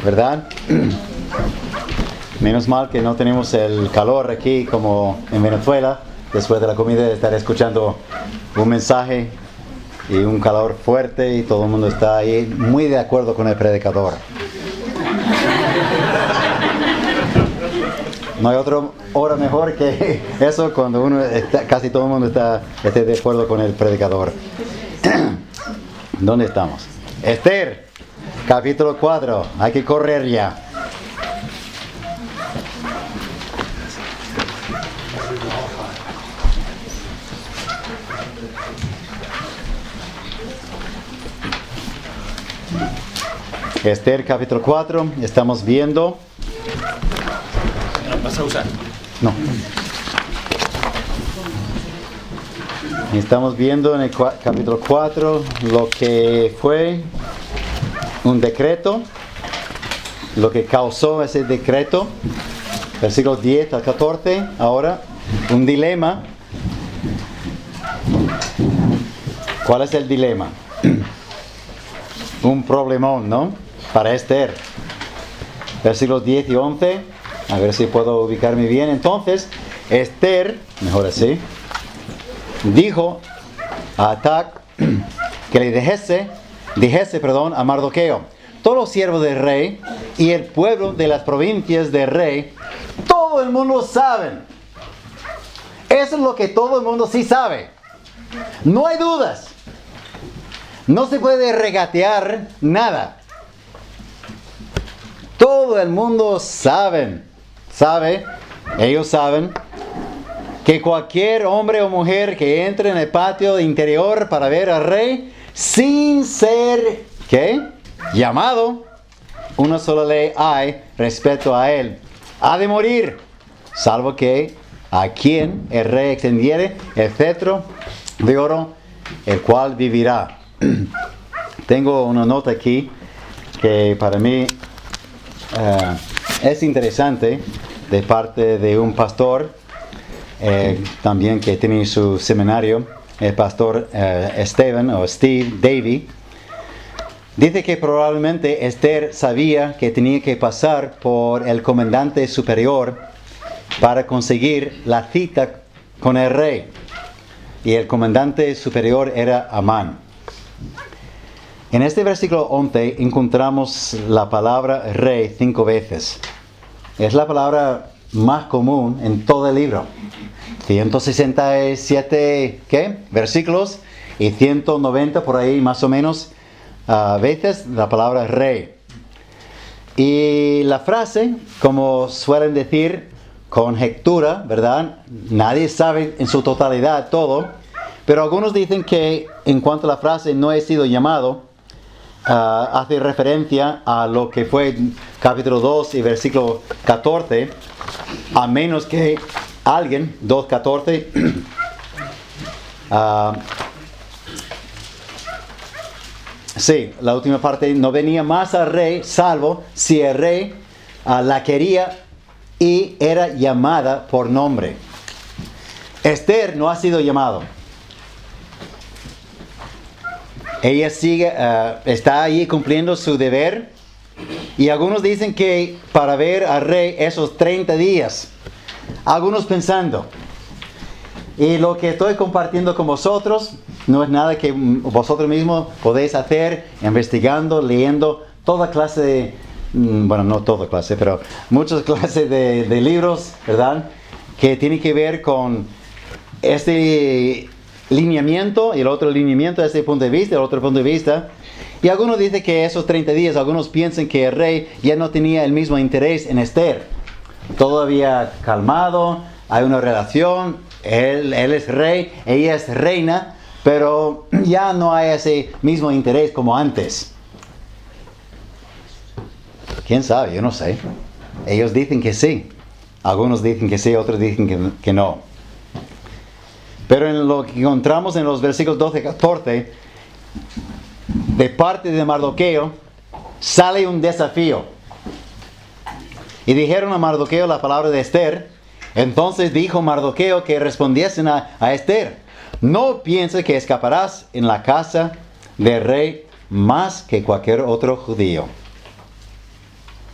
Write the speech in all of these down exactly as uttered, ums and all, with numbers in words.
¿verdad? Menos mal que no tenemos el calor aquí como en Venezuela. Después de la comida estaré escuchando un mensaje y un calor fuerte y todo el mundo está ahí muy de acuerdo con el predicador. No hay otra hora mejor que eso cuando uno está, casi todo el mundo está esté de acuerdo con el predicador. ¿Dónde estamos? Esther, capítulo cuatro. Hay que correr ya. Esther, capítulo cuatro. Estamos viendo... ¿Vas a usar? No. Estamos viendo en el cua- capítulo cuatro lo que fue un decreto, lo que causó ese decreto, versículos diez al catorce, ahora un dilema. ¿Cuál es el dilema? Un problemón, ¿no? Para Esther. Versículos diez y once. A ver si puedo ubicarme bien. Entonces, Esther, mejor así, dijo a Atac que le dijese, dijese, perdón, a Mardoqueo: todos los siervos del rey y el pueblo de las provincias del rey, todo el mundo sabe. Eso es lo que todo el mundo sí sabe. No hay dudas. No se puede regatear nada. Todo el mundo sabe. Sabe, ellos saben que cualquier hombre o mujer que entre en el patio interior para ver al rey sin ser, ¿qué? Llamado, una sola ley hay respecto a él: ha de morir, salvo que a quien el rey extendiere el cetro de oro, el cual vivirá. Tengo una nota aquí que para mí uh, es interesante, de parte de un pastor eh, también que tiene su seminario, el pastor eh, Stephen o Steve Davy. Dice que probablemente Esther sabía que tenía que pasar por el comandante superior para conseguir la cita con el rey, y el comandante superior era Amán. En este versículo once encontramos la palabra rey cinco veces. Es la palabra más común en todo el libro. ciento sesenta y siete ¿qué? Versículos y ciento noventa por ahí más o menos uh, veces la palabra rey. Y la frase, como suelen decir, conjetura, ¿verdad? Nadie sabe en su totalidad todo, pero algunos dicen que en cuanto a la frase no he sido llamado, Uh, hace referencia a lo que fue capítulo dos y versículo catorce, a menos que alguien, dos catorce, uh, sí, la última parte, no venía más al rey, salvo si el rey uh, la quería y era llamada por nombre. Esther no ha sido llamado. Ella sigue, uh, está allí cumpliendo su deber. Y algunos dicen que para ver al rey esos treinta días. Algunos pensando. Y lo que estoy compartiendo con vosotros no es nada que vosotros mismos podéis hacer, investigando, leyendo toda clase de... Bueno, no toda clase, pero muchas clases de, de libros, ¿verdad? Que tienen que ver con este... lineamiento y el otro lineamiento desde este punto de vista, el otro punto de vista. Y algunos dicen que esos treinta días, algunos piensan que el rey ya no tenía el mismo interés en Esther. Todavía calmado, hay una relación, él, él es rey, ella es reina, pero ya no hay ese mismo interés como antes. ¿Quién sabe? Yo no sé. Ellos dicen que sí. Algunos dicen que sí, otros dicen que, que no. Pero en lo que encontramos en los versículos doce y catorce, de parte de Mardoqueo, sale un desafío. Y dijeron a Mardoqueo la palabra de Esther. Entonces dijo Mardoqueo que respondiesen a, a Esther: no pienses que escaparás en la casa del rey más que cualquier otro judío.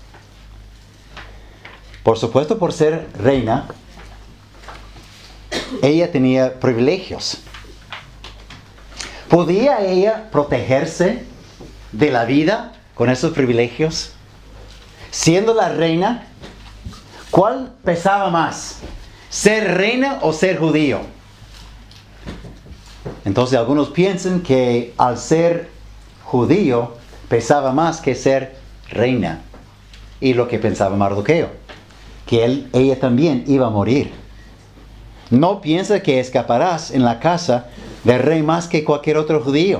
Por supuesto, por ser reina, ella tenía privilegios. ¿Podía ella protegerse de la vida con esos privilegios? Siendo la reina, ¿cuál pesaba más? ¿Ser reina o ser judío? Entonces algunos piensan que al ser judío pesaba más que ser reina. Y lo que pensaba Mardoqueo, que él, ella también iba a morir. No piensa que escaparás en la casa del rey más que cualquier otro judío.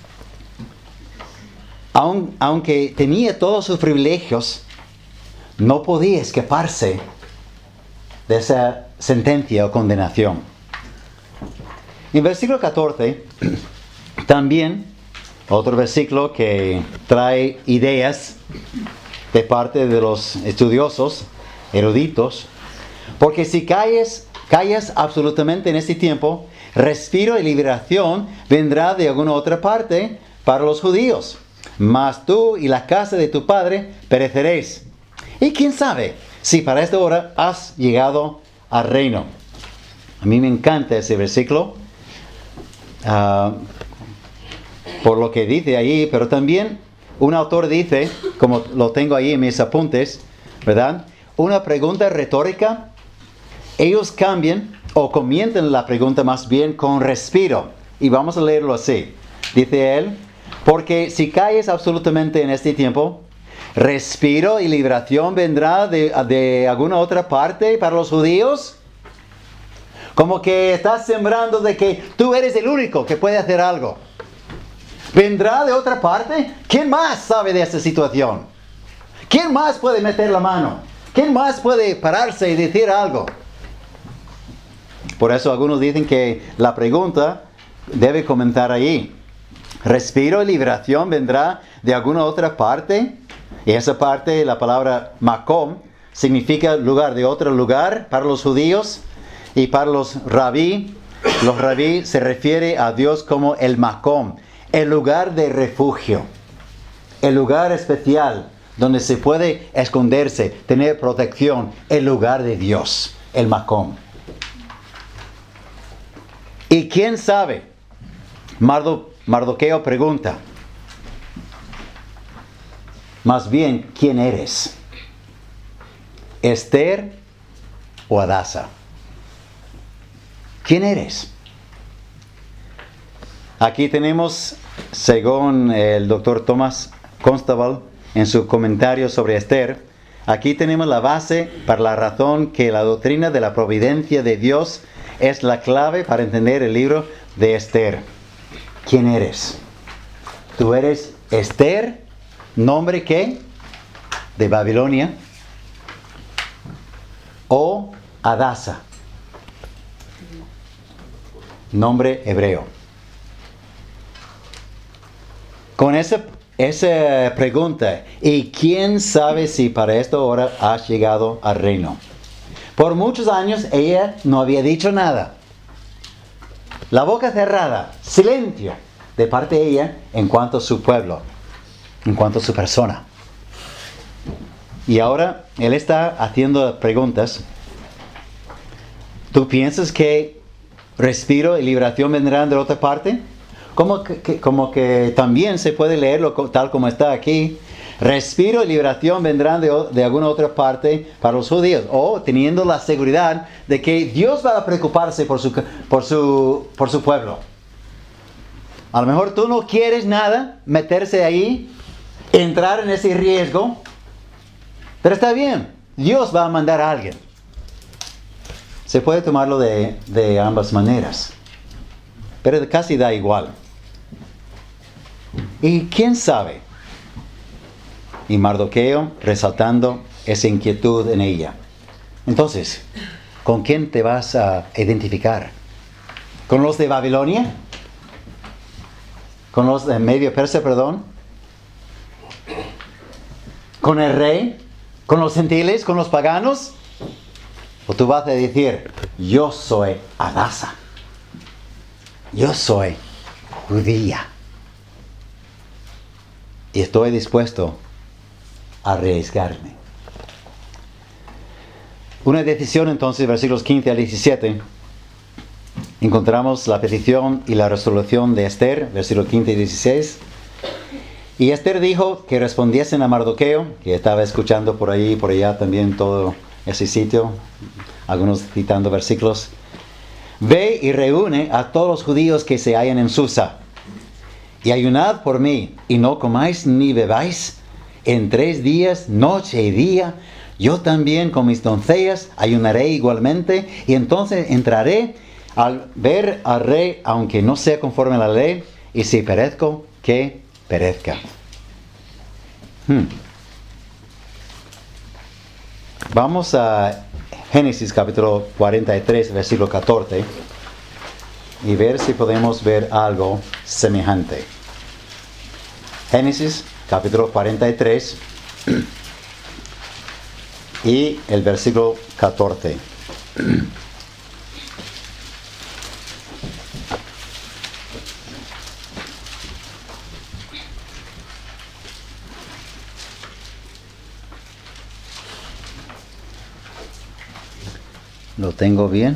Aun, aunque tenía todos sus privilegios, no podía escaparse de esa sentencia o condenación. En versículo catorce, también otro versículo que trae ideas de parte de los estudiosos, eruditos, porque si calles, callas absolutamente en este tiempo, respiro y liberación vendrá de alguna otra parte para los judíos, mas tú y la casa de tu padre pereceréis. Y quién sabe si para esta hora has llegado al reino. A mí me encanta ese versículo, uh, por lo que dice ahí, pero también un autor dice, como lo tengo ahí en mis apuntes, ¿verdad? Una pregunta retórica, ellos cambian o comienzan la pregunta más bien con respiro. Y vamos a leerlo así. Dice él, porque si calles absolutamente en este tiempo, respiro y liberación vendrá de, de alguna otra parte para los judíos. Como que estás sembrando de que tú eres el único que puede hacer algo. ¿Vendrá de otra parte? ¿Quién más sabe de esta situación? ¿Quién más puede meter la mano? ¿Quién más puede pararse y decir algo? Por eso algunos dicen que la pregunta debe comentar ahí. ¿Respiro y liberación vendrá de alguna otra parte? Y esa parte, la palabra makom, significa lugar, de otro lugar para los judíos. Y para los rabí, los rabí se refiere a Dios como el makom, el lugar de refugio, el lugar especial donde se puede esconderse, tener protección, el lugar de Dios, el makom. ¿Y quién sabe? Mardo, Mardoqueo pregunta. Más bien, ¿quién eres? ¿Esther o Hadasa? ¿Quién eres? Aquí tenemos, según el doctor Thomas Constable, en su comentario sobre Esther, aquí tenemos la base para la razón que la doctrina de la providencia de Dios es la clave para entender el libro de Esther. ¿Quién eres? Tú eres Esther, nombre ¿qué? De Babilonia, o Hadasa, nombre hebreo. Con esa, esa pregunta, ¿y quién sabe si para esta hora has llegado al reino? Por muchos años ella no había dicho nada. La boca cerrada, silencio de parte de ella en cuanto a su pueblo, en cuanto a su persona. Y ahora él está haciendo preguntas. ¿Tú piensas que respiro y liberación vendrán de otra parte? Como que, que, como que también se puede leerlo tal como está aquí. Respiro y liberación vendrán de, de alguna otra parte para los judíos. O teniendo la seguridad de que Dios va a preocuparse por su, por su, por su pueblo. A lo mejor tú no quieres nada, meterse ahí, entrar en ese riesgo. Pero está bien, Dios va a mandar a alguien. Se puede tomarlo de, de ambas maneras. Pero casi da igual. ¿Y quién sabe? Y Mardoqueo resaltando esa inquietud en ella. Entonces, ¿con quién te vas a identificar? ¿Con los de Babilonia? ¿Con los de Medio Persia, perdón? ¿Con el rey? ¿Con los gentiles? ¿Con los paganos? ¿O tú vas a decir, yo soy Hadasa? Yo soy judía. Y estoy dispuesto a arriesgarme. Una decisión entonces, versículos quince al diecisiete. Encontramos la petición y la resolución de Esther, versículos quince y dieciséis. Y Esther dijo que respondiesen a Mardoqueo, que estaba escuchando por ahí y por allá también todo ese sitio, algunos citando versículos. Ve y reúne a todos los judíos que se hallan en Susa, y ayunad por mí, y no comáis ni bebáis en tres días, noche y día. Yo también con mis doncellas ayunaré igualmente, y entonces entraré al ver al rey, aunque no sea conforme a la ley, y si perezco, que perezca. Hmm. Vamos a Génesis capítulo cuarenta y tres, versículo catorce, y ver si podemos ver algo semejante. Génesis capítulo cuarenta y tres y el versículo catorce. ¿Lo tengo bien?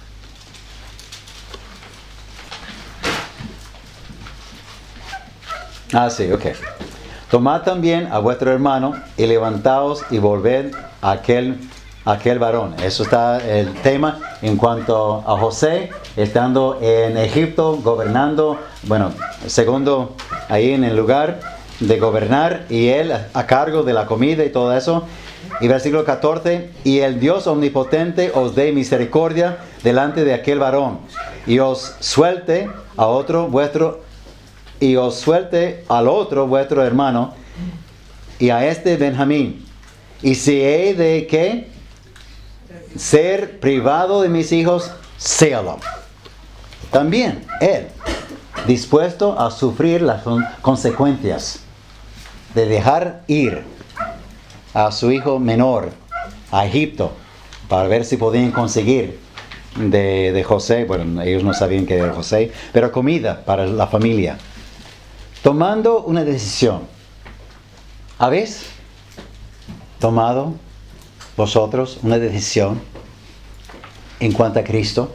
Ah, sí, ok. Tomad también a vuestro hermano y levantaos y volved a aquel, a aquel varón. Eso está el tema en cuanto a José, estando en Egipto, gobernando, bueno, segundo ahí en el lugar de gobernar, y él a cargo de la comida y todo eso. Y versículo catorce, y el Dios omnipotente os dé misericordia delante de aquel varón, y os suelte a otro vuestro, y os suelte al otro vuestro hermano, y a este Benjamín. Y si he de ¿qué? Ser privado de mis hijos, séalo. También él, dispuesto a sufrir las consecuencias de dejar ir a su hijo menor a Egipto para ver si podían conseguir de, de José, bueno, ellos no sabían que era José, pero comida para la familia, tomando una decisión. ¿Habéis tomado vosotros una decisión en cuanto a Cristo?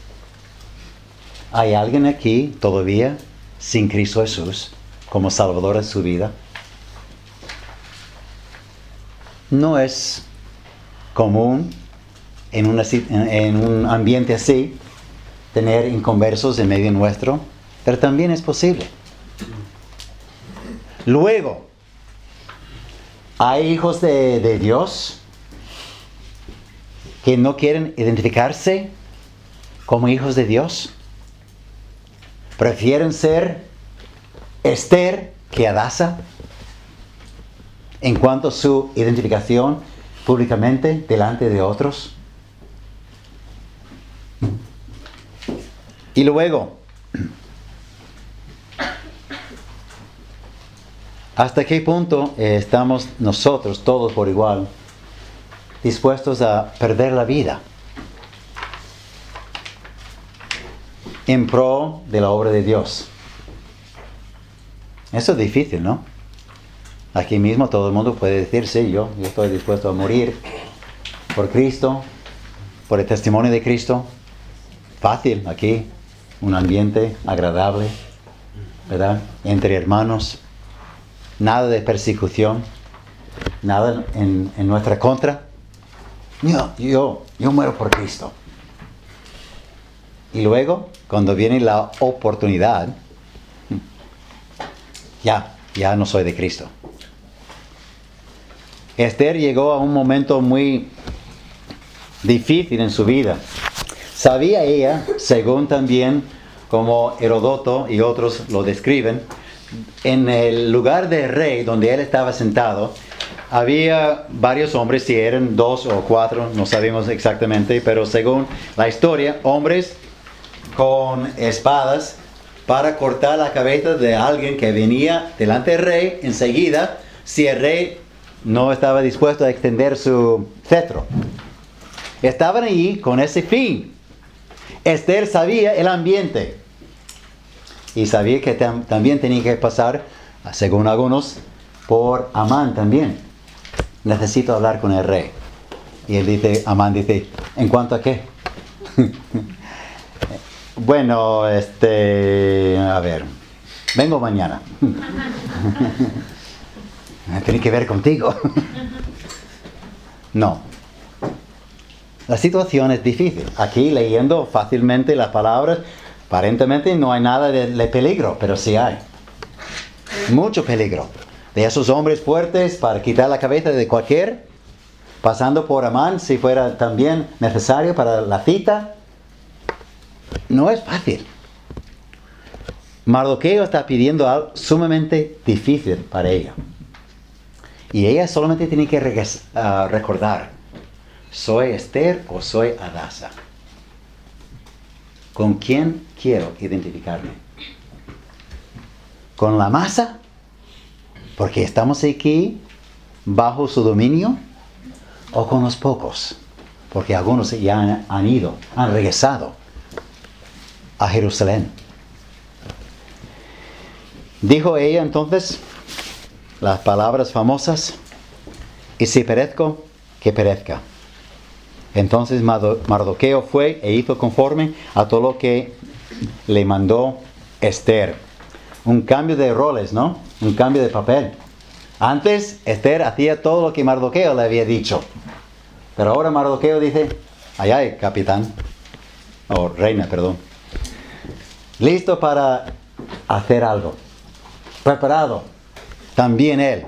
¿Hay alguien aquí todavía sin Cristo Jesús como Salvador de su vida? No es común en, una, en un ambiente así tener inconversos en medio nuestro, pero también es posible. Luego, hay hijos de, de Dios que no quieren identificarse como hijos de Dios. Prefieren ser Esther que Adasa en cuanto a su identificación públicamente delante de otros. Y luego, ¿hasta qué punto estamos nosotros, todos por igual, dispuestos a perder la vida en pro de la obra de Dios? Eso es difícil, ¿no? Aquí mismo todo el mundo puede decir, sí, yo, yo estoy dispuesto a morir por Cristo, por el testimonio de Cristo. Fácil aquí, un ambiente agradable, ¿verdad? Entre hermanos, nada de persecución, nada en, en nuestra contra. Yo, yo, yo muero por Cristo. Y luego, cuando viene la oportunidad, ya, ya no soy de Cristo. Esther llegó a un momento muy difícil en su vida. Sabía ella, según también como Heródoto y otros lo describen, en el lugar del rey donde él estaba sentado, había varios hombres, si eran dos o cuatro, no sabemos exactamente, pero según la historia, hombres con espadas para cortar la cabeza de alguien que venía delante del rey enseguida, si el rey no estaba dispuesto a extender su cetro. Estaban allí con ese fin. Esther sabía el ambiente y sabía que tam- también tenía que pasar, según algunos, por Amán también. Necesito hablar con el rey. Y él dice, Amán dice, ¿en cuanto a qué? Bueno, este, a ver, vengo mañana. Tiene que ver contigo. No. La situación es difícil. Aquí leyendo fácilmente las palabras, aparentemente no hay nada de, de peligro, pero sí hay. Mucho peligro. De esos hombres fuertes para quitar la cabeza de cualquier, pasando por Amán si fuera también necesario para la cita. No es fácil. Mardoqueo está pidiendo algo sumamente difícil para ella. Y ella solamente tiene que regres- uh, recordar, ¿soy Esther o soy Hadasa? ¿Con quién quiero identificarme? ¿Con la masa? Porque estamos aquí bajo su dominio. ¿O con los pocos? Porque algunos ya han, han ido, han regresado a Jerusalén. Dijo ella entonces las palabras famosas, y si perezco, que perezca. Entonces Mardoqueo fue e hizo conforme a todo lo que le mandó Esther. Un cambio de roles, ¿no? Un cambio de papel. Antes Esther hacía todo lo que Mardoqueo le había dicho. Pero ahora Mardoqueo dice, ay, ay, capitán. O reina, perdón. Listo para hacer algo. Preparado. También él.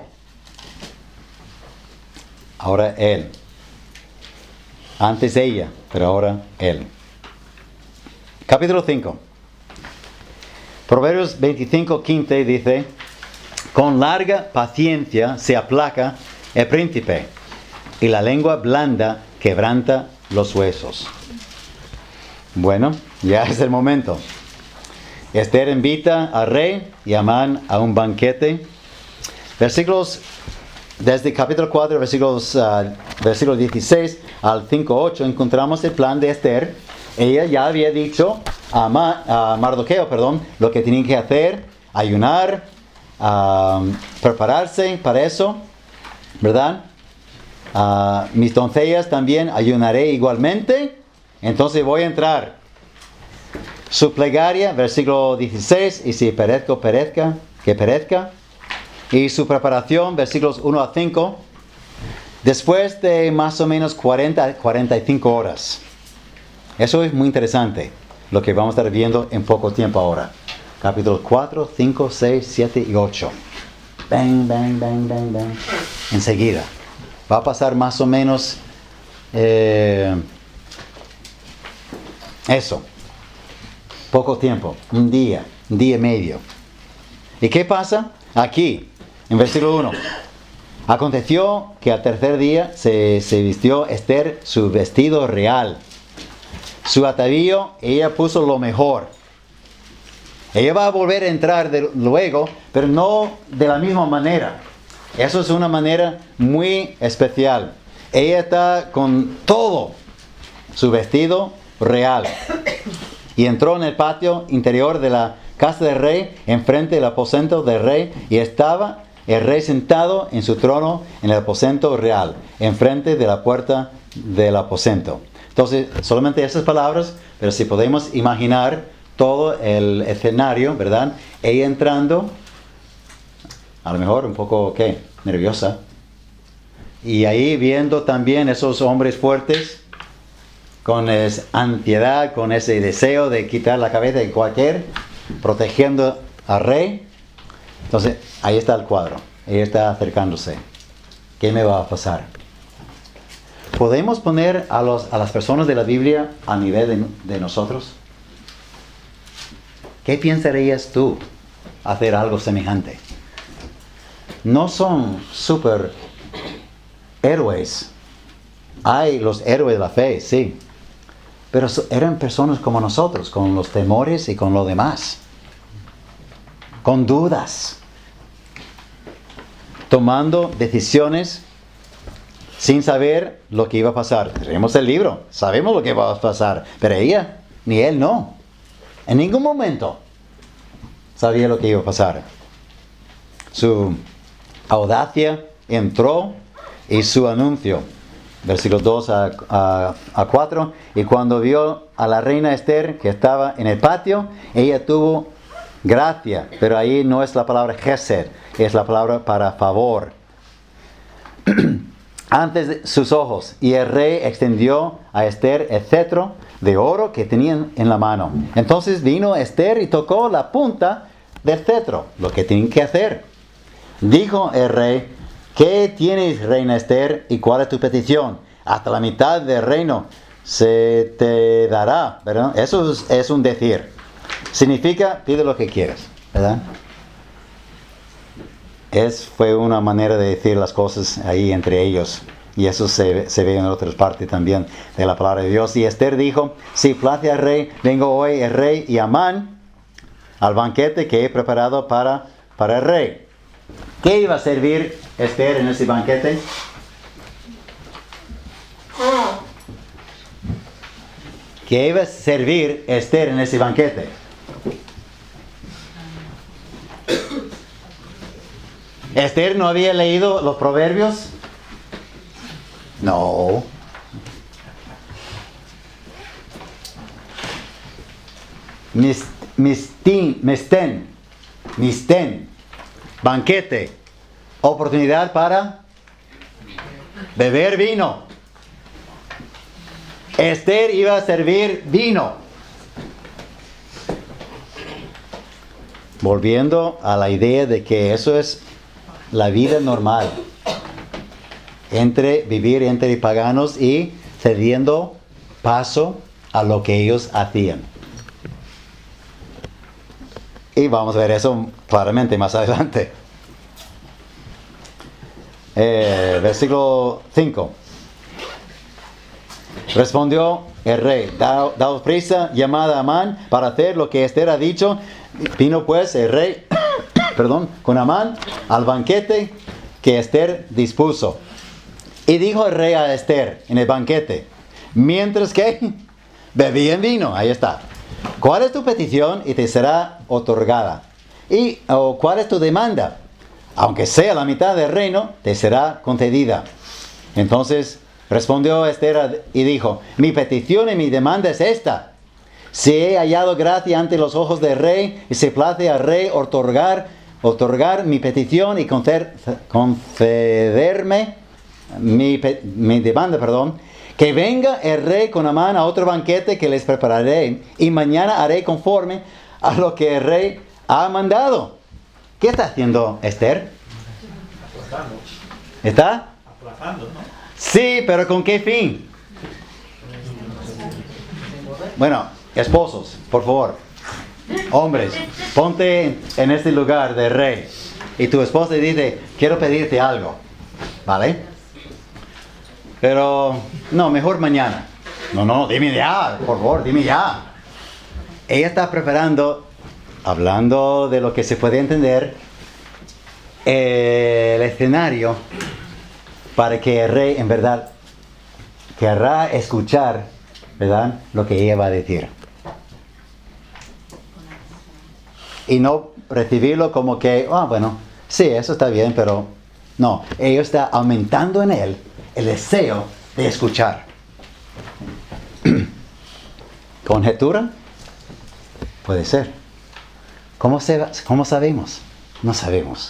Ahora él. Antes ella, pero ahora él. Capítulo cinco. Proverbios veinticinco, quince dice, con larga paciencia se aplaca el príncipe, y la lengua blanda quebranta los huesos. Bueno, ya es el momento. Esther invita al rey y a Amán a un banquete. Versículos, desde capítulo cuatro, versículos, uh, versículos dieciséis al cinco, ocho, encontramos el plan de Esther. Ella ya había dicho a, Ma, a Mardoqueo, perdón, lo que tenían que hacer, ayunar, uh, prepararse para eso, ¿verdad? Uh, mis doncellas también ayunaré igualmente. Entonces voy a entrar. Su plegaria, versículo dieciséis, y si perezco, perezca, que perezca. Y su preparación, versículos uno a cinco, después de más o menos cuarenta, cuarenta y cinco horas. Eso es muy interesante, lo que vamos a estar viendo en poco tiempo ahora. Capítulos cuatro, cinco, seis, siete y ocho. Bang, bang, bang, bang, bang. Enseguida. Va a pasar más o menos eh, eso. Poco tiempo. Un día. Un día y medio. ¿Y qué pasa? Aquí, en versículo uno. Aconteció que al tercer día se, se vistió Esther su vestido real. Su atavío, ella puso lo mejor. Ella va a volver a entrar de, luego, pero no de la misma manera. Eso es una manera muy especial. Ella está con todo su vestido real. Y entró en el patio interior de la casa del rey, enfrente del aposento del rey, y estaba el rey sentado en su trono en el aposento real, enfrente de la puerta del aposento. Entonces, solamente esas palabras, pero si podemos imaginar todo el escenario, ¿verdad? Ella entrando, a lo mejor un poco, ¿qué? Nerviosa. Y ahí viendo también esos hombres fuertes, con esa ansiedad, con ese deseo de quitar la cabeza de cualquier, protegiendo al rey. Entonces, ahí está el cuadro. Ella está acercándose. ¿Qué me va a pasar? ¿Podemos poner a, los, a las personas de la Biblia a nivel de, de nosotros? ¿Qué pensarías tú hacer algo semejante? No son super héroes. Hay los héroes de la fe, sí. Pero eran personas como nosotros, con los temores y con lo demás. Con dudas. Tomando decisiones sin saber lo que iba a pasar. Tenemos el libro, sabemos lo que va a pasar. Pero ella, ni él no. En ningún momento sabía lo que iba a pasar. Su audacia entró y su anuncio. versículos dos a, a, a cuatro. Y cuando vio a la reina Esther que estaba en el patio, ella tuvo gracia, pero ahí no es la palabra gesed, es la palabra para favor. Antes de sus ojos, y el rey extendió a Esther el cetro de oro que tenían en la mano. Entonces vino Esther y tocó la punta del cetro, lo que tienen que hacer. Dijo el rey: ¿qué tienes, reina Esther, y cuál es tu petición? Hasta la mitad del reino se te dará, ¿verdad? Eso es, es un decir. Significa, pide lo que quieras, ¿verdad? Es, fue una manera de decir las cosas ahí entre ellos. Y eso se, se ve en otras partes también de la palabra de Dios. Y Esther dijo: si place al rey, vengo hoy el rey y Amán al banquete que he preparado para, para el rey. ¿Qué iba a servir Esther en ese banquete? ¿Qué iba a servir Esther en ese banquete? ¿Esther no había leído los proverbios? No. Mis, mistin, misten, misten, banquete, oportunidad para beber vino. Esther iba a servir vino. Volviendo a la idea de que eso es la vida normal entre vivir entre paganos y cediendo paso a lo que ellos hacían. Y vamos a ver eso claramente más adelante. Eh, versículo cinco. Respondió el rey: da, daos prisa, llamad a Amán para hacer lo que Esther ha dicho. Vino pues el rey perdón, con Amán al banquete que Esther dispuso. Y dijo el rey a Esther en el banquete, mientras que bebían vino, ahí está: ¿cuál es tu petición y te será otorgada? ¿Y o cuál es tu demanda? Aunque sea la mitad del reino, te será concedida. Entonces respondió Esther y dijo: mi petición y mi demanda es esta: si he hallado gracia ante los ojos del rey y se place al rey otorgar, otorgar mi petición y concederme mi, mi demanda, perdón, que venga el rey con Amán a otro banquete que les prepararé, y mañana haré conforme a lo que el rey ha mandado. ¿Qué está haciendo Esther? Aplazando. ¿Está? Aplazando, ¿no? Sí, pero ¿con qué fin? Bueno, esposos, por favor, hombres, ponte en este lugar de rey y tu esposa dice: quiero pedirte algo, ¿vale? Pero no, mejor mañana. No, no, dime ya, por favor, dime ya. Ella está preparando, hablando de lo que se puede entender, el escenario para que el rey en verdad querrá escuchar, ¿verdad?, lo que ella va a decir. Y no recibirlo como que, ah, oh, bueno, sí, eso está bien, pero no. Ella está aumentando en él el deseo de escuchar. ¿Conjetura? Puede ser. ¿Cómo, se, cómo sabemos? No sabemos.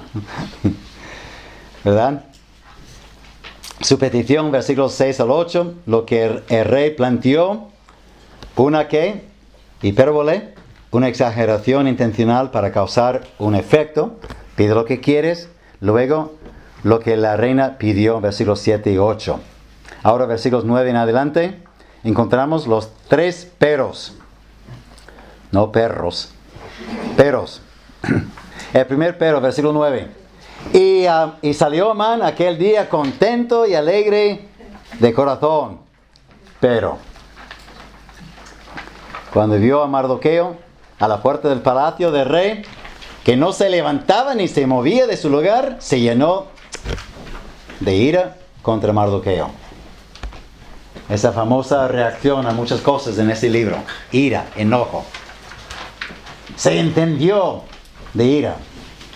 ¿Verdad? Su petición, versículos seis al ocho, lo que el, el rey planteó, una que, hipérbole, una exageración intencional para causar un efecto. Pide lo que quieres. Luego, lo que la reina pidió, versículos siete y ocho. Ahora, versículos nueve en adelante, encontramos los tres peros. No perros, peros. El primer pero, versículo nueve. Y, uh, y salió Amán aquel día contento y alegre de corazón. Pero, cuando vio a Mardoqueo a la puerta del palacio del rey, que no se levantaba ni se movía de su lugar, se llenó de ira contra Mardoqueo. Esa famosa reacción a muchas cosas en ese libro: ira, enojo. Se entendió de ira.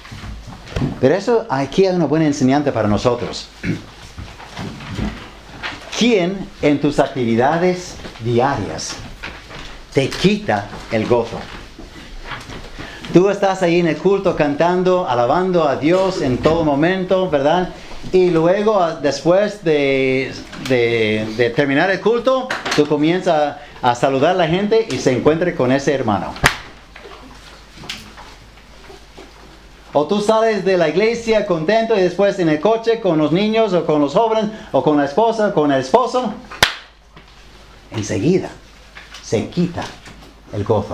Pero eso aquí hay una buena enseñanza para nosotros. ¿quién en tus actividades diarias te quita el gozo? Tú estás ahí en el culto cantando, alabando a Dios en todo momento, ¿verdad? Y luego, después de, de, de terminar el culto, tú comienzas a, a saludar a la gente y se encuentra con ese hermano. O tú sales de la iglesia contento y después en el coche con los niños o con los jóvenes o con la esposa o con el esposo. Enseguida se quita el gozo.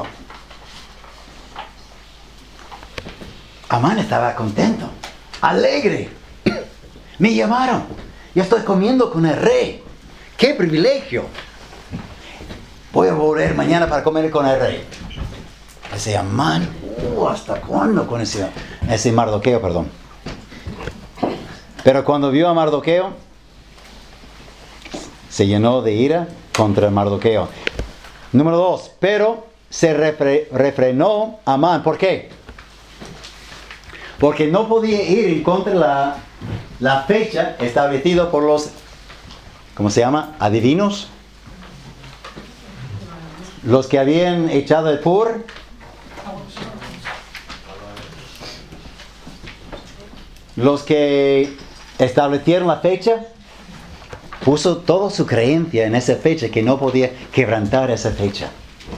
Amán estaba contento, alegre. Me llamaron. Yo estoy comiendo con el rey. ¡Qué privilegio! Voy a volver mañana para comer con el rey. Ese Amán, uh, ¿hasta cuándo con ese, ese Mardoqueo, perdón? Pero cuando vio a Mardoqueo, se llenó de ira contra Mardoqueo. Número dos, pero se refre, refrenó Amán. ¿Por qué? Porque no podía ir en contra de la, la fecha establecida por los, ¿cómo se llama? Adivinos. Los que habían echado el pur. Los que establecieron la fecha. Puso toda su creencia en esa fecha, que no podía quebrantar esa fecha.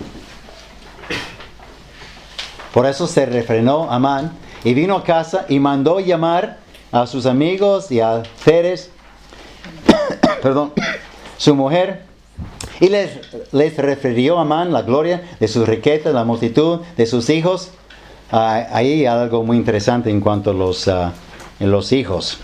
Por eso se refrenó Amán. Y vino a casa y mandó llamar a sus amigos y a Ceres, perdón, su mujer, y les, les refirió a Amán la gloria de sus riquezas, la multitud de sus hijos. Uh, ahí hay algo muy interesante en cuanto a los, uh, los hijos.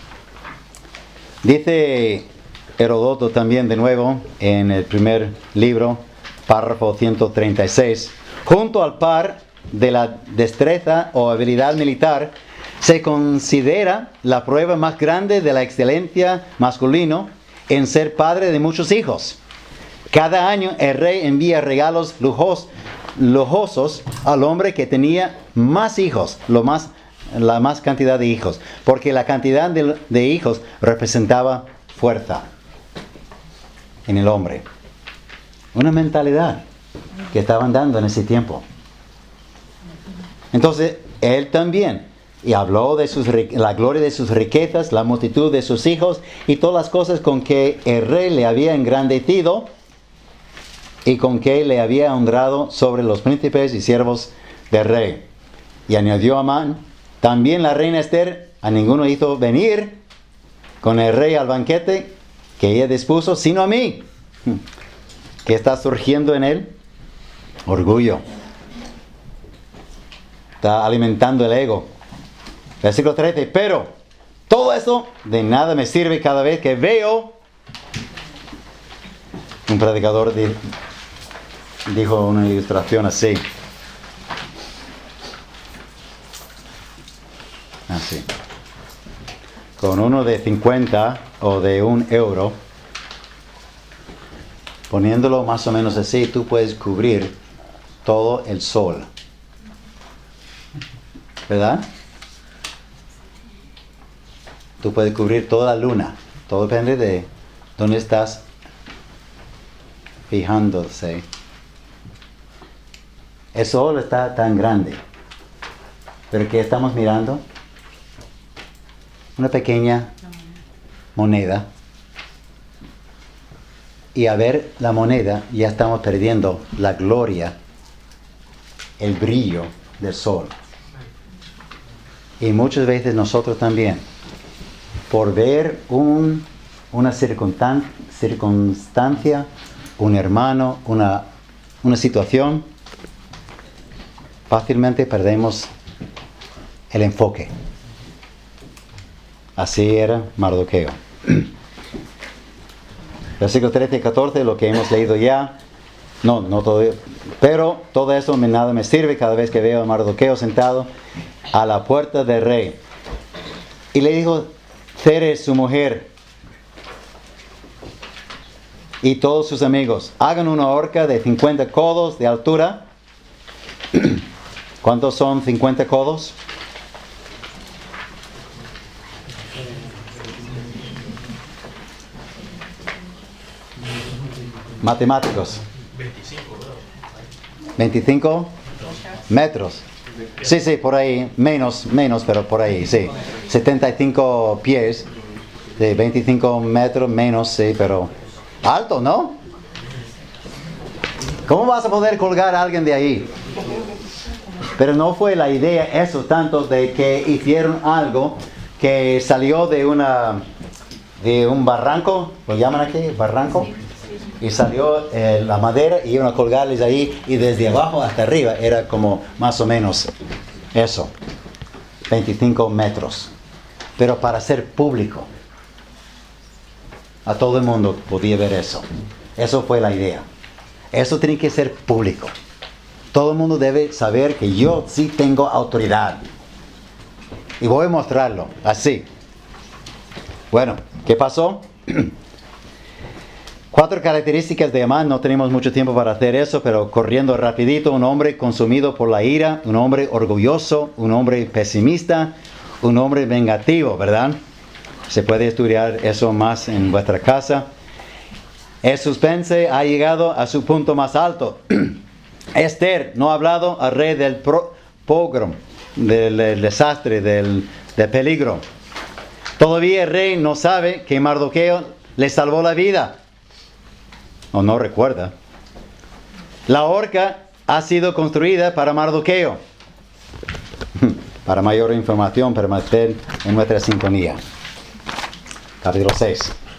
Dice Heródoto también de nuevo en el primer libro, párrafo ciento treinta y seis, junto al par de la destreza o habilidad militar, se considera la prueba más grande de la excelencia masculino en ser padre de muchos hijos. Cada año el rey envía regalos lujos, lujosos al hombre que tenía más hijos, lo más, la más cantidad de hijos, porque la cantidad de, de hijos representaba fuerza en el hombre. Una mentalidad que estaban dando en ese tiempo. Entonces, él también, y habló de sus, la gloria de sus riquezas, la multitud de sus hijos, y todas las cosas con que el rey le había engrandecido, y con que le había honrado sobre los príncipes y siervos del rey. Y añadió Amán, también la reina Esther a ninguno hizo venir con el rey al banquete que ella dispuso, sino a mí. ¿Qué está surgiendo en él? Orgullo. Está alimentando el ego. Versículo trece. Pero todo eso de nada me sirve cada vez que veo. Un predicador di, dijo una ilustración así. Así. Con uno de cincuenta o de un euro, poniéndolo más o menos así, tú puedes cubrir todo el sol. ¿Verdad? Tú puedes cubrir toda la luna. Todo depende de dónde estás fijándose. El sol está tan grande. ¿Pero qué estamos mirando? Una pequeña moneda. Y a ver la moneda, ya estamos perdiendo la gloria, el brillo del sol. Y muchas veces nosotros también, por ver un, una circunstan- circunstancia, un hermano, una, una situación, fácilmente perdemos el enfoque. Así era Mardoqueo. Versículos trece y catorce, lo que hemos leído ya. No, no todo. Pero todo eso me, nada me sirve cada vez que veo a Mardoqueo sentado a la puerta del rey. Y le dijo Ceres, su mujer, y todos sus amigos, hagan una horca de cincuenta codos de altura. ¿Cuántos son cincuenta codos? Matemáticos. veinticinco, bro. veinticinco metros. Sí, sí, por ahí. Menos, menos, pero por ahí, sí. setenta y cinco pies. Sí, veinticinco metros menos, sí, pero alto, ¿no? ¿Cómo vas a poder colgar a alguien de ahí? Pero no fue la idea eso tanto de que hicieron algo que salió de una de un barranco, ¿lo llaman aquí? ¿Barranco? Y salió eh, la madera y iban a colgarles ahí y desde abajo hasta arriba era como más o menos eso, veinticinco metros. Pero para ser público, a todo el mundo podía ver eso. Eso fue la idea. Eso tiene que ser público. Todo el mundo debe saber que yo sí tengo autoridad. Y voy a mostrarlo así. Bueno, ¿qué pasó? Cuatro características de Amán. No tenemos mucho tiempo para hacer eso, pero corriendo rapidito. Un hombre consumido por la ira. Un hombre orgulloso. Un hombre pesimista. Un hombre vengativo, ¿verdad? Se puede estudiar eso más en vuestra casa. El suspense ha llegado a su punto más alto. Esther no ha hablado al rey del pro, pogrom, del, del desastre, del, del peligro. Todavía el rey no sabe que Mardoqueo le salvó la vida. O no recuerda. La horca ha sido construida para Mardoqueo. Para mayor información, permanecer en nuestra sintonía. Capítulo seis.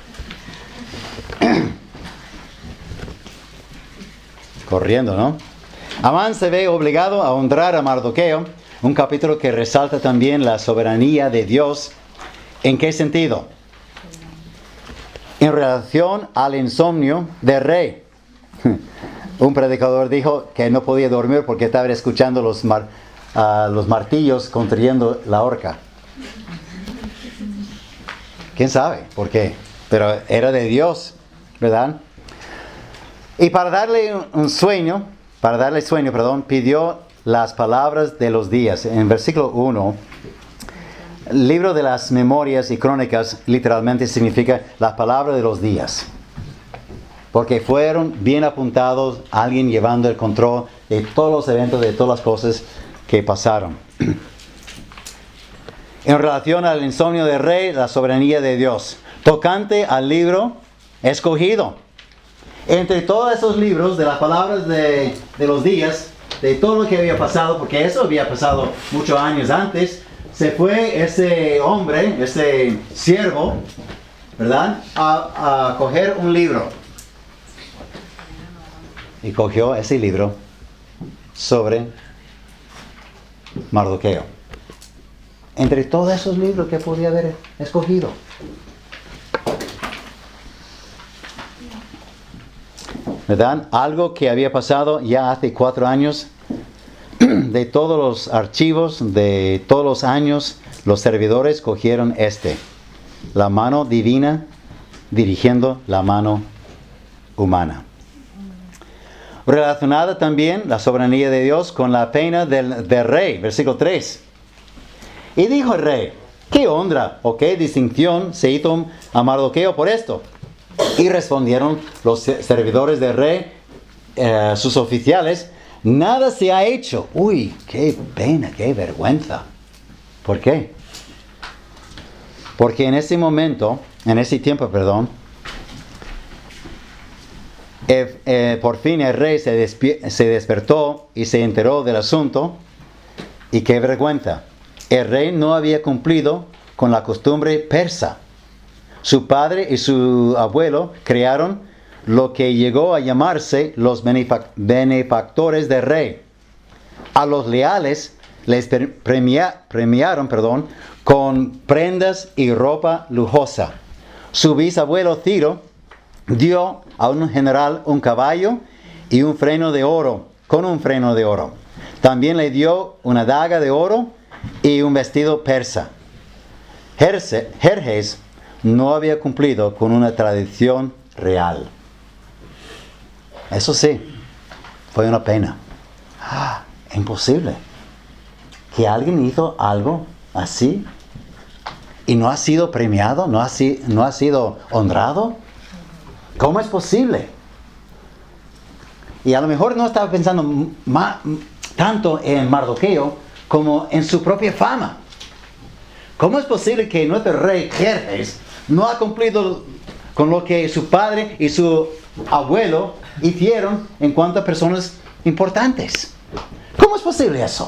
Corriendo, ¿no? Amán se ve obligado a honrar a Mardoqueo, un capítulo que resalta también la soberanía de Dios. ¿En qué sentido? En relación al insomnio del rey. Un predicador dijo que no podía dormir porque estaba escuchando los, mar, uh, los martillos construyendo la horca. ¿Quién sabe por qué? Pero era de Dios, ¿verdad? Y para darle un sueño, para darle sueño, perdón, pidió las palabras de los días. En versículo uno, el libro de las memorias y crónicas literalmente significa las palabras de los días. Porque fueron bien apuntados, alguien llevando el control de todos los eventos, de todas las cosas que pasaron. En relación al insomnio del rey, la soberanía de Dios. Tocante al libro escogido. Entre todos esos libros de las palabras de, de los días, de todo lo que había pasado, porque eso había pasado muchos años antes, se fue ese hombre, ese siervo, ¿verdad? A, a coger un libro. Y cogió ese libro sobre Mardoqueo. Entre todos esos libros que podía haber escogido. ¿Verdad? Algo que había pasado ya hace cuatro años. De todos los archivos, de todos los años, los servidores cogieron este. La mano divina dirigiendo la mano humana. Relacionada también la soberanía de Dios con la pena del, del rey. Versículo tres. Y dijo el rey, ¿qué honra o qué distinción se hizo a Mardoqueo por esto? Y respondieron los servidores del rey, eh, sus oficiales, nada se ha hecho. Uy, qué pena, qué vergüenza. ¿Por qué? Porque en ese momento, en ese tiempo, perdón, eh, eh, por fin el rey se, despi- se despertó y se enteró del asunto. Y qué vergüenza. El rey no había cumplido con la costumbre persa. Su padre y su abuelo crearon lo que llegó a llamarse los benefac- benefactores del rey. A los leales les premia- premiaron perdón, con prendas y ropa lujosa. Su bisabuelo Ciro dio a un general un caballo y un freno de oro, con un freno de oro. También le dio una daga de oro y un vestido persa. Jerse- Jerjes no había cumplido con una tradición real. Eso sí, fue una pena. Ah, imposible. Que alguien hizo algo así y no ha sido premiado, no ha, si, no ha sido honrado. ¿Cómo es posible? Y a lo mejor no estaba pensando ma, tanto en Mardoqueo como en su propia fama. ¿Cómo es posible que nuestro rey Jerjes no ha cumplido con lo que su padre y su abuelo hicieron en cuanto a personas importantes? ¿Cómo es posible eso?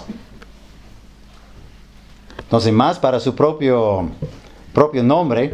Entonces, más para su propio, propio nombre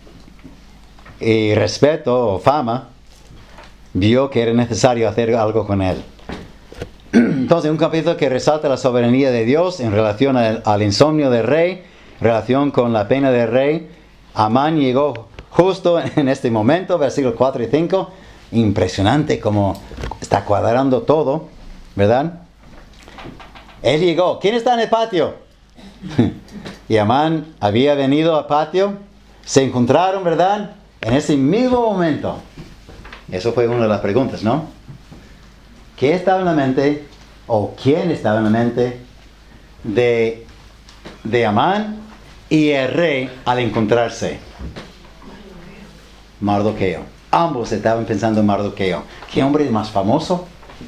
y respeto o fama, vio que era necesario hacer algo con él. Entonces, un capítulo que resalta la soberanía de Dios en relación al, al insomnio del rey, en relación con la pena del rey. Amán llegó justo en este momento, versículos cuatro y cinco. Impresionante como está cuadrando todo, ¿verdad? Él llegó. ¿Quién está en el patio? Y Amán había venido al patio. Se encontraron, ¿verdad? En ese mismo momento. Eso fue una de las preguntas, ¿no? ¿Qué estaba en la mente, o quién estaba en la mente de, de Amán y el rey al encontrarse? Mardoqueo. Ambos estaban pensando en Mardoqueo. ¿Qué hombre más famoso?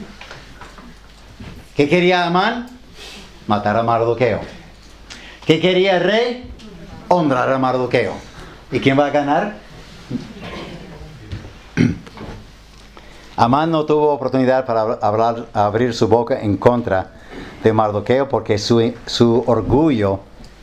¿Qué quería Amán? Matar a Mardoqueo. ¿Qué quería el rey? Honrar a Mardoqueo. ¿Y quién va a ganar? Amán no tuvo oportunidad para hablar, abrir su boca en contra de Mardoqueo porque su, su orgullo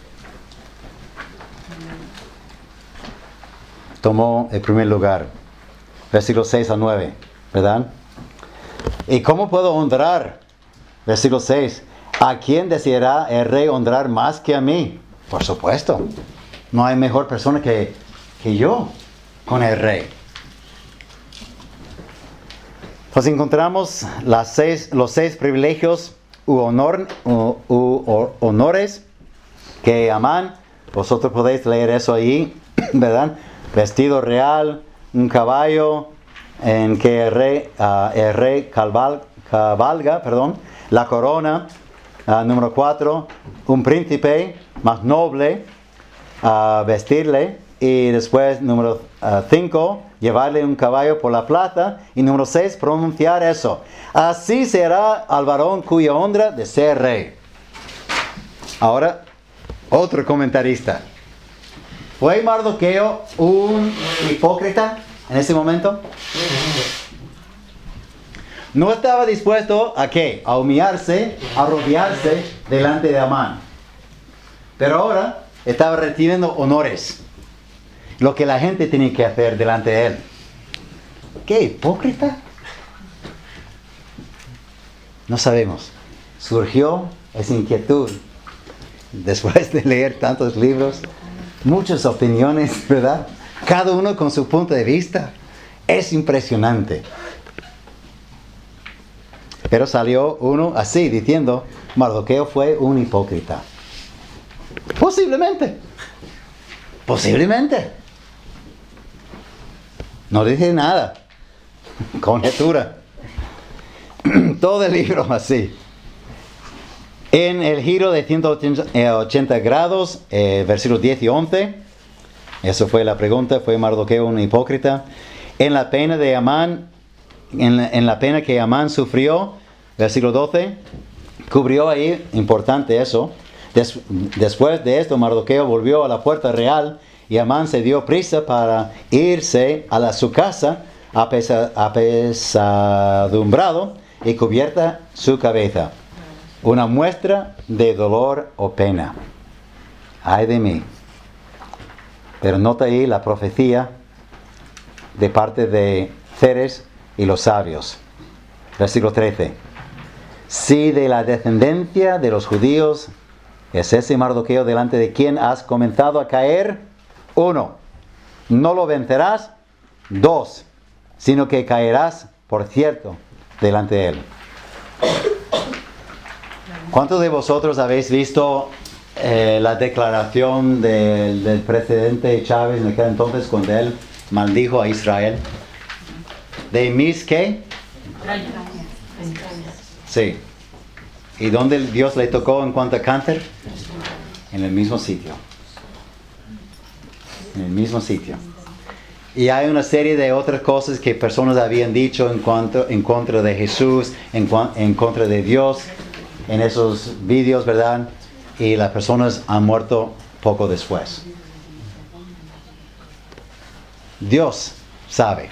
tomó el primer lugar. Versículos seis a nueve, ¿verdad? ¿Y cómo puedo honrar? Versículo seis. ¿A quién deseará el rey honrar más que a mí? Por supuesto. No hay mejor persona que, que yo con el rey. Entonces encontramos las seis, los seis privilegios u, honor, u, u honores que Amán. Vosotros podéis leer eso ahí, ¿verdad? Vestido real, un caballo en que el rey, uh, el rey cabalga, cabalga, perdón, la corona, uh, número cuatro, un príncipe más noble, uh, vestirle, y después número cinco, llevarle un caballo por la plaza, y número seis, pronunciar eso. Así será al varón cuya honra de ser rey. Ahora, otro comentarista. ¿Fue Mardoqueo un hipócrita en ese momento? No estaba dispuesto a ¿qué? A humillarse, a arrodillarse delante de Amán. Pero ahora estaba recibiendo honores. Lo que la gente tenía que hacer delante de él. ¿Qué hipócrita? No sabemos. Surgió esa inquietud después de leer tantos libros. Muchas opiniones, ¿verdad? Cada uno con su punto de vista. Es impresionante. Pero salió uno así, diciendo, Mardoqueo fue un hipócrita. Posiblemente. Posiblemente. No dice nada. Conjetura. Todo el libro así. En el giro de ciento ochenta grados, eh, versículos diez y once. Eso fue la pregunta. ¿Fue Mardoqueo un hipócrita? En la pena de Amán, en la, en la pena que Amán sufrió, versículo doce, cubrió ahí, importante eso. Des, después de esto, Mardoqueo volvió a la puerta real y Amán se dio prisa para irse a la, su casa apesa, apesadumbrado y cubierta su cabeza. Una muestra de dolor o pena. Ay de mí. Pero nota ahí la profecía de parte de Ceres y los sabios. Versículo trece. Si de la descendencia de los judíos es ese Mardoqueo delante de quien has comenzado a caer, uno, no lo vencerás. Dos, sino que caerás, por cierto, delante de él. ¿Cuántos de vosotros habéis visto eh, la declaración del, del presidente Chávez en aquel entonces cuando él maldijo a Israel? ¿De mis qué? Sí. ¿Y dónde Dios le tocó en cuanto a cáncer? En el mismo sitio. En el mismo sitio. Y hay una serie de otras cosas que personas habían dicho en, cuanto, en contra de Jesús, en, en contra de Dios, en esos vídeos, ¿verdad? Y las personas han muerto poco después. Dios sabe.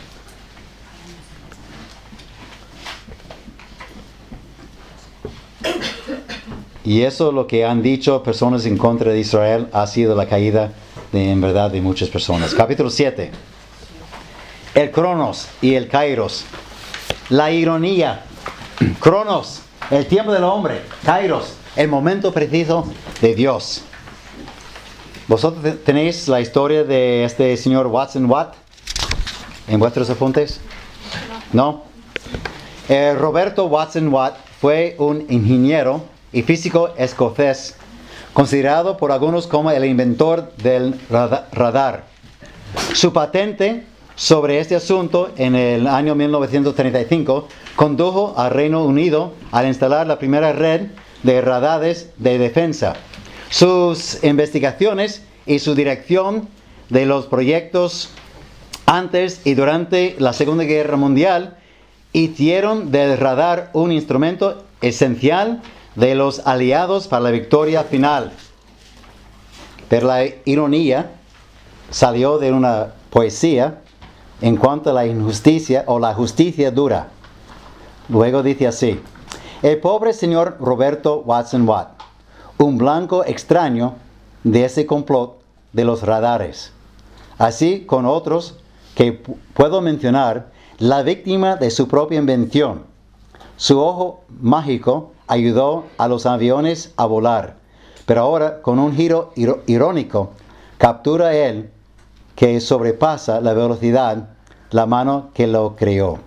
Y eso lo que han dicho personas en contra de Israel ha sido la caída de, en verdad, de muchas personas. Capítulo siete. El Cronos y el Kairos. La ironía. Cronos, el tiempo del hombre. Kairos, el momento preciso de Dios. ¿Vosotros tenéis la historia de este señor Watson Watt en vuestros apuntes? ¿No? Eh, Roberto Watson Watt fue un ingeniero y físico escocés, considerado por algunos como el inventor del radar. Su patente sobre este asunto en el año mil novecientos treinta y cinco condujo al Reino Unido al instalar la primera red de radares de defensa. Sus investigaciones y su dirección de los proyectos antes y durante la Segunda Guerra Mundial hicieron del radar un instrumento esencial de los aliados para la victoria final. Pero la ironía salió de una poesía en cuanto a la injusticia o la justicia dura. Luego dice así: el pobre señor Roberto Watson Watt, un blanco extraño de ese complot de los radares. Así con otros que p- puedo mencionar, la víctima de su propia invención. Su ojo mágico ayudó a los aviones a volar, pero ahora con un giro ir- irónico captura él que sobrepasa la velocidad la mano que lo creó.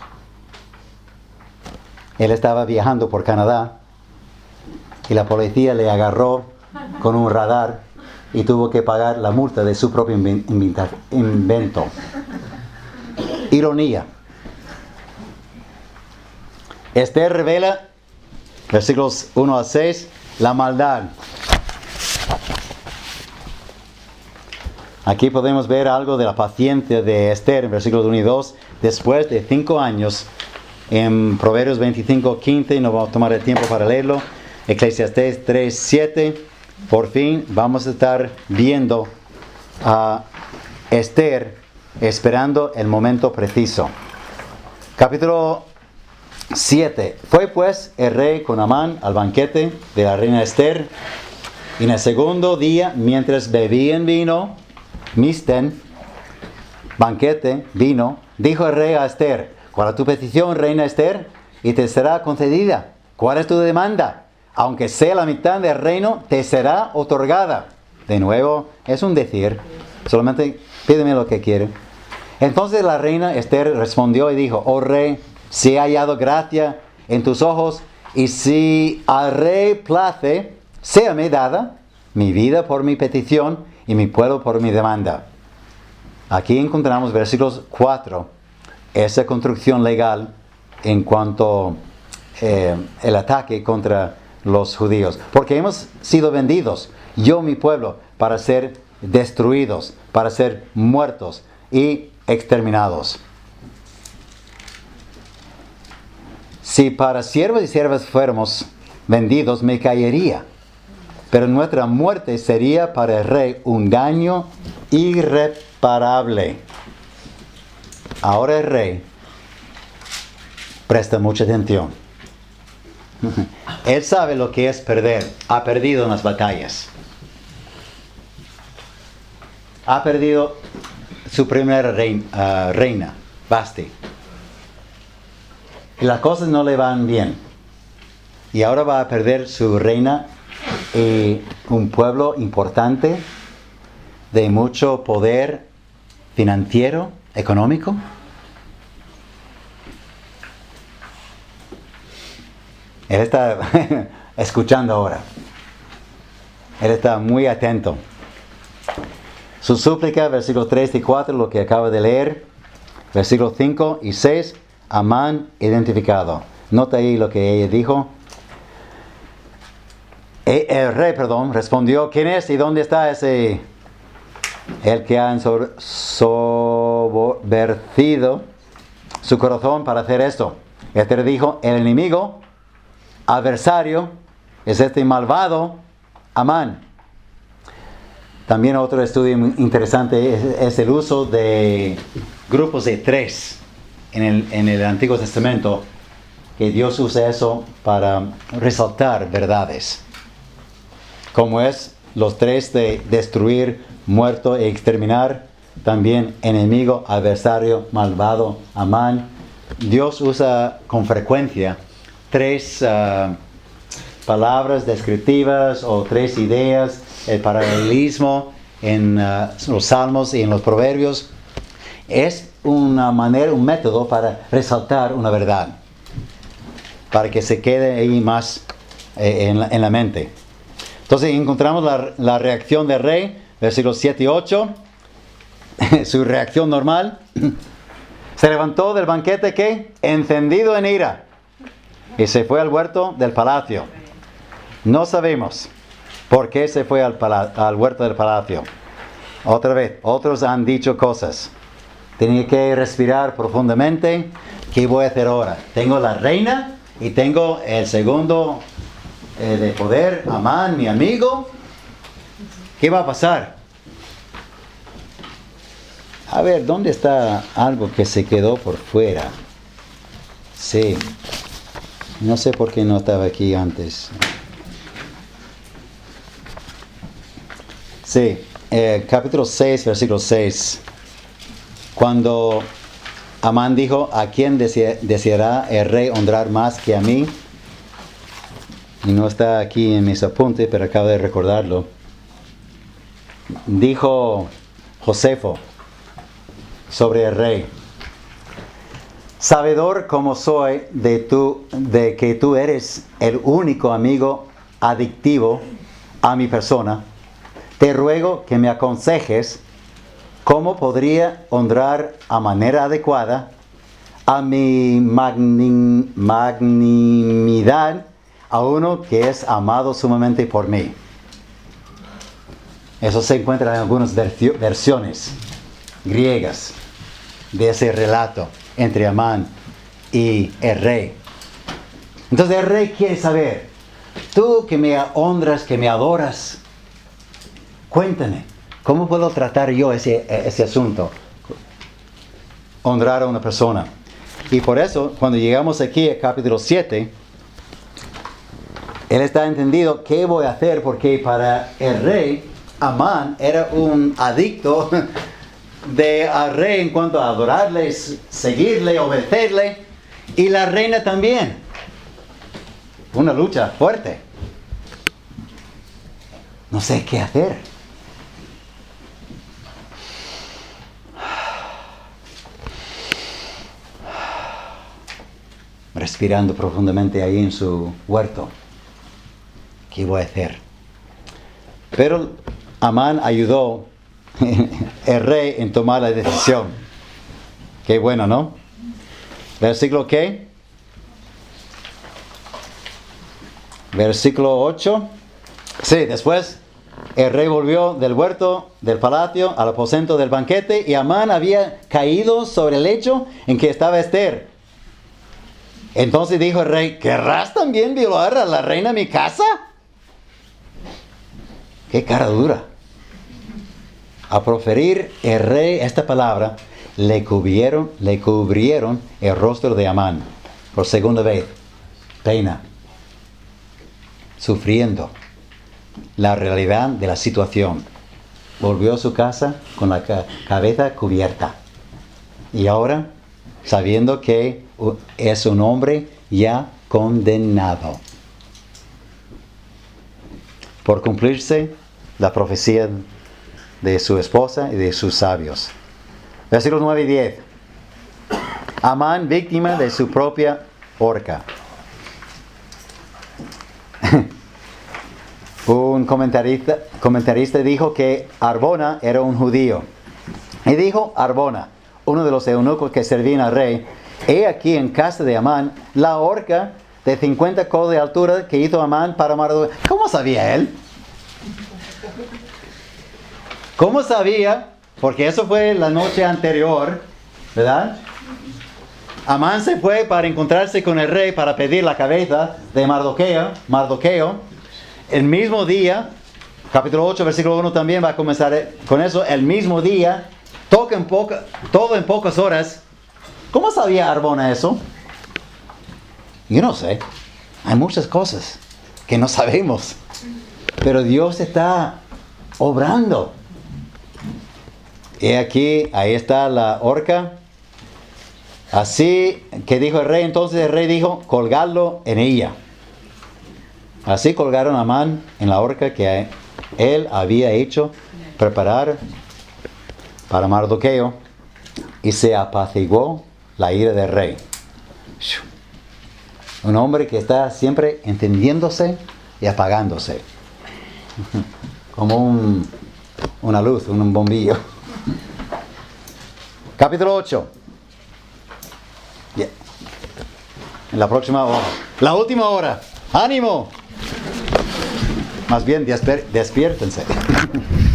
Él estaba viajando por Canadá y la policía le agarró con un radar y tuvo que pagar la multa de su propio inventa- invento. Ironía. Esther revela, versículos uno a seis, la maldad. Aquí podemos ver algo de la paciencia de Esther en versículos uno y dos. Después de cinco años, en Proverbios veinticinco, quince, no vamos a tomar el tiempo para leerlo. Eclesiastés tres, siete. Por fin vamos a estar viendo a Esther esperando el momento preciso. Capítulo siete. Fue pues el rey con Amán al banquete de la reina Esther. Y en el segundo día, mientras bebían vino, misten, banquete, vino, dijo el rey a Esther: ¿cuál es tu petición, reina Esther? Y te será concedida. ¿Cuál es tu demanda? Aunque sea la mitad del reino, te será otorgada. De nuevo, es un decir. Solamente pídeme lo que quiere. Entonces la reina Esther respondió y dijo: oh rey, si he hallado gracia en tus ojos, y si al rey place, séame dada mi vida por mi petición y mi pueblo por mi demanda. Aquí encontramos versículos cuatro, esa construcción legal en cuanto eh, el ataque contra los judíos. Porque hemos sido vendidos, yo mi pueblo, para ser destruidos, para ser muertos y exterminados. Si para siervos y siervas fuéramos vendidos, me caería. Pero nuestra muerte sería para el rey un daño irreparable. Ahora el rey presta mucha atención. Él sabe lo que es perder. Ha perdido en las batallas. Ha perdido su primera reina, uh, reina, Vasti. Y las cosas no le van bien. Y ahora va a perder su reina y un pueblo importante de mucho poder financiero, económico. Él está escuchando ahora. Él está muy atento. Su súplica, versículos tres y cuatro, lo que acaba de leer. Versículos cinco y seis, Amán identificado. Nota ahí lo que ella dijo. El rey, perdón, respondió: ¿quién es y dónde está ese el que ha ensoberecido su corazón para hacer esto. Esther dijo, el enemigo, adversario, es este malvado Amán. También otro estudio muy interesante es, es el uso de grupos de tres en el, en el Antiguo Testamento, que Dios usa eso para resaltar verdades, como es los tres de destruir, muerto e exterminar, también enemigo, adversario, malvado, Amán. Dios usa con frecuencia tres uh, palabras descriptivas o tres ideas, el paralelismo en uh, los salmos y en los proverbios. Es una manera, un método para resaltar una verdad, para que se quede ahí más eh, en, la, en la mente. Entonces encontramos la, la reacción del rey, versículos siete y ocho, su reacción normal. Se levantó del banquete, ¿qué? Encendido en ira, y se fue al huerto del palacio. No sabemos por qué se fue al, pala- al huerto del palacio. Otra vez, otros han dicho cosas. Tenía que respirar profundamente. ¿Qué voy a hacer ahora? Tengo la reina y tengo el segundo eh, de poder, Amán, mi amigo. ¿Qué va a pasar? A ver, ¿dónde está algo que se quedó por fuera? Sí. No sé por qué no estaba aquí antes. Sí, eh, capítulo seis, versículo seis. Cuando Amán dijo, ¿a quién dese- deseará el rey honrar más que a mí? Y no está aquí en mis apuntes, pero acabo de recordarlo. Dijo Josefo sobre el rey: sabedor como soy de, tu, de que tú eres el único amigo adictivo a mi persona, te ruego que me aconsejes cómo podría honrar a manera adecuada a mi magni- magnanimidad a uno que es amado sumamente por mí. Eso se encuentra en algunas versio- versiones griegas de ese relato entre Amán y el rey. Entonces el rey quiere saber, tú que me honras, que me adoras, cuéntame, ¿cómo puedo tratar yo ese, ese asunto? Honrar a una persona. Y por eso, cuando llegamos aquí al capítulo siete, él está entendido qué voy a hacer, porque para el rey, Amán era un adicto de al rey en cuanto a adorarle, seguirle, obedecerle, y la reina también. Una lucha fuerte. No sé qué hacer. Respirando profundamente ahí en su huerto. ¿Qué voy a hacer? Pero Amán ayudó el rey en tomar la decisión. Qué bueno, ¿no? Versículo ¿qué? Versículo ocho. Sí, después el rey volvió del huerto del palacio al aposento del banquete, y Amán había caído sobre el lecho en que estaba Esther. Entonces dijo el rey: ¿querrás también violar a la reina mi casa? ¡Qué cara dura! A proferir el rey esta palabra, le cubrieron, le cubrieron el rostro de Amán por segunda vez. Pena. Sufriendo la realidad de la situación. Volvió a su casa con la ca- cabeza cubierta. Y ahora, sabiendo que es un hombre ya condenado por cumplirse la profecía de su esposa y de sus sabios. Versículos nueve y diez. Amán, víctima de su propia horca. Un comentarista, comentarista dijo que Arbona era un judío. Y dijo Arbona, uno de los eunucos que servían al rey: he aquí en casa de Amán la horca de cincuenta codos de altura que hizo Amán para Mardoqueo. ¿Cómo sabía él? ¿Cómo sabía? Porque eso fue la noche anterior, ¿verdad? Amán se fue para encontrarse con el rey para pedir la cabeza de Mardoqueo. Mardoqueo. El mismo día, capítulo ocho, versículo uno también va a comenzar con eso. El mismo día, toca en poca, todo en pocas horas. ¿Cómo sabía Arbona eso? Yo no sé. Hay muchas cosas que no sabemos. Pero Dios está obrando. Y aquí, ahí está la horca. Así que dijo el rey, entonces el rey dijo, colgadlo en ella. Así colgaron a Amán en la horca que él había hecho preparar para Mardoqueo, y se apaciguó la ira del rey. Un hombre que está siempre entendiéndose y apagándose. Como un, una luz, un bombillo. Capítulo ocho. Yeah. En la próxima hora. La última hora. ¡Ánimo! Más bien, despiértense.